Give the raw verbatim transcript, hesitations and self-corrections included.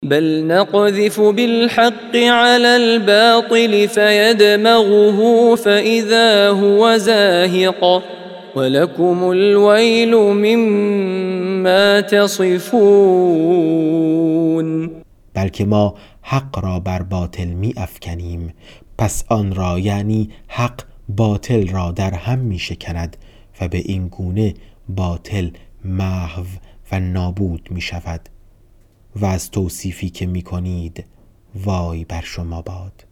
بل نقذف بالحق على الباطل فيدمغه فإذا هو زاهق ولكم الويل مما تصفون. بلکه ما حق را بر باطل می افکنیم، پس آن را یعنی حق باطل را در هم می شکند و به این گونه باطل محو و نابود می شود. و از توصیفی که می کنید وای بر شما باد.